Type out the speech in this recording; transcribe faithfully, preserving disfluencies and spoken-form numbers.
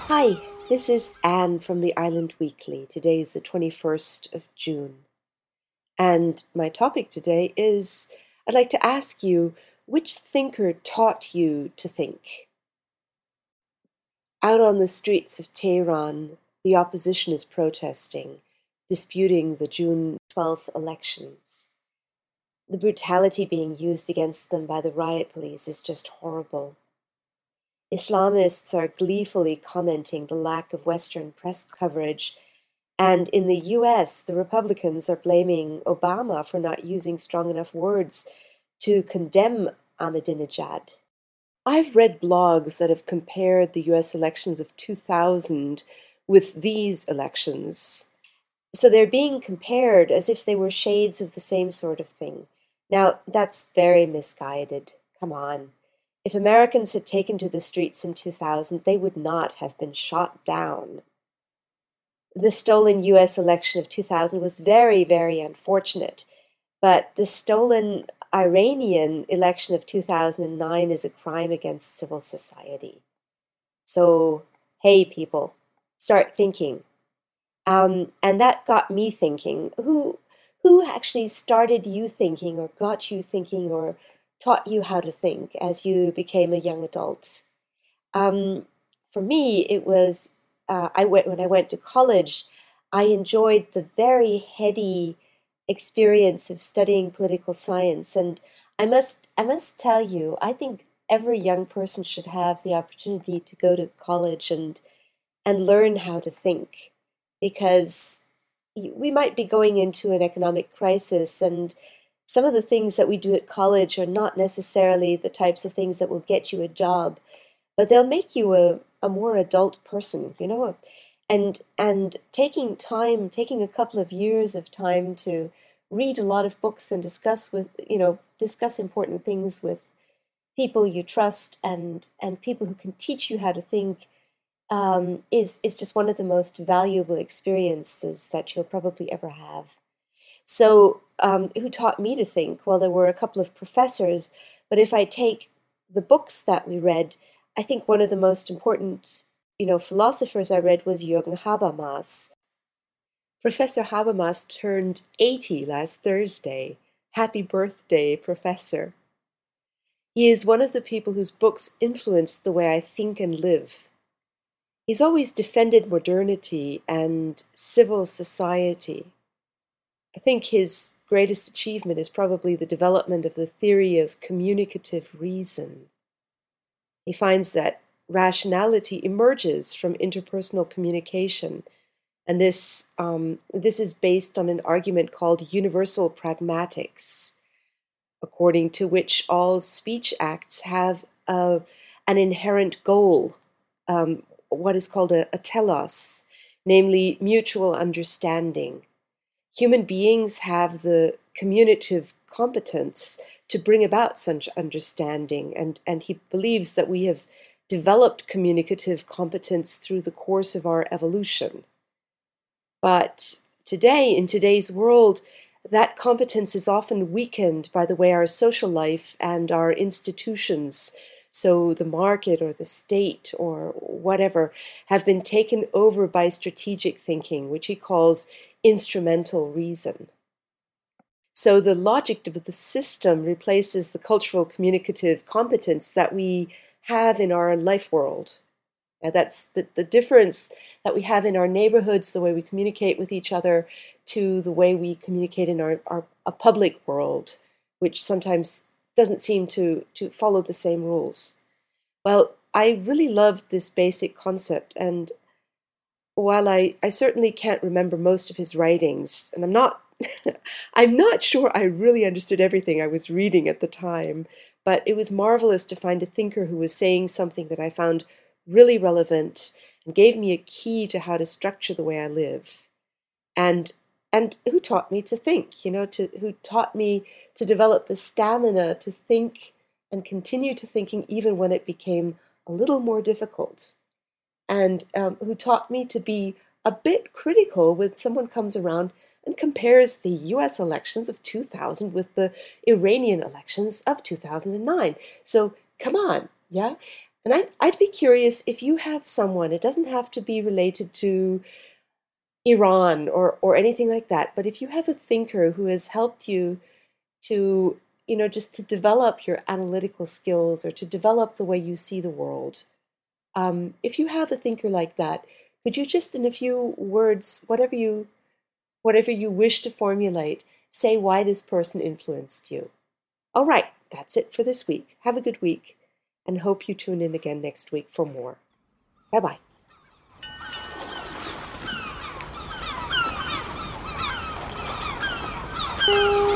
Hi, this is Anne from the Island Weekly. Today is the twenty-first of June. And my topic today is I'd like to ask you, which thinker taught you to think? Out on the streets of Tehran, the opposition is protesting, disputing the June twelfth elections. The brutality being used against them by the riot police is just horrible. Islamists are gleefully commenting the lack of Western press coverage, and in the U S, the Republicans are blaming Obama for not using strong enough words to condemn Ahmadinejad. I've read blogs that have compared the U S elections of two thousand with these elections. So they're being compared as if they were shades of the same sort of thing. Now, that's very misguided. Come on. If Americans had taken to the streets in two thousand, they would not have been shot down. The stolen U S election of two thousand was very, very unfortunate, but the stolen Iranian election of two thousand nine is a crime against civil society. So, hey, people, start thinking. Um, and that got me thinking, who, who actually started you thinking or got you thinking or taught you how to think as you became a young adult? Um, for me, it was uh, I went when I went to college. I enjoyed the very heady experience of studying political science, and I must I must tell you, I think every young person should have the opportunity to go to college and and learn how to think, because we might be going into an economic crisis, and some of the things that we do at college are not necessarily the types of things that will get you a job, but they'll make you a, a more adult person, you know. And and taking time, taking a couple of years of time to read a lot of books and discuss with, you know, discuss important things with people you trust and and people who can teach you how to think um, is is just one of the most valuable experiences that you'll probably ever have. So, um, who taught me to think? Well, there were a couple of professors, but if I take the books that we read, I think one of the most important, you know, philosophers I read was Jürgen Habermas. Professor Habermas turned eighty last Thursday. Happy birthday, Professor. He is one of the people whose books influenced the way I think and live. He's always defended modernity and civil society. I think his greatest achievement is probably the development of the theory of communicative reason. He finds that rationality emerges from interpersonal communication, and this, um, this is based on an argument called universal pragmatics, according to which all speech acts have a, an inherent goal, um, what is called a, a telos, namely mutual understanding. Human beings have the communicative competence to bring about such understanding, and, and he believes that we have developed communicative competence through the course of our evolution. But today, in today's world, that competence is often weakened by the way our social life and our institutions, so the market or the state or whatever, have been taken over by strategic thinking, which he calls instrumental reason. So the logic of the system replaces the cultural communicative competence that we have in our life world. And that's the, the difference that we have in our neighborhoods, the way we communicate with each other, to the way we communicate in our, our a public world, which sometimes doesn't seem to, to follow the same rules. Well, I really loved this basic concept, and while I, I certainly can't remember most of his writings, and I'm not I'm not sure I really understood everything I was reading at the time, but it was marvelous to find a thinker who was saying something that I found really relevant and gave me a key to how to structure the way I live. And and who taught me to think, you know, to who taught me to develop the stamina to think and continue to thinking even when it became a little more difficult. And um, who taught me to be a bit critical when someone comes around and compares the U S elections of two thousand with the Iranian elections of two thousand nine. So come on, yeah? And I'd, I'd be curious if you have someone, it doesn't have to be related to Iran or, or anything like that, but if you have a thinker who has helped you to, you know, just to develop your analytical skills or to develop the way you see the world, um, if you have a thinker like that, could you just in a few words, whatever you, whatever you wish to formulate, say why this person influenced you? All right, that's it for this week. Have a good week, and hope you tune in again next week for more. Bye-bye. Thank you.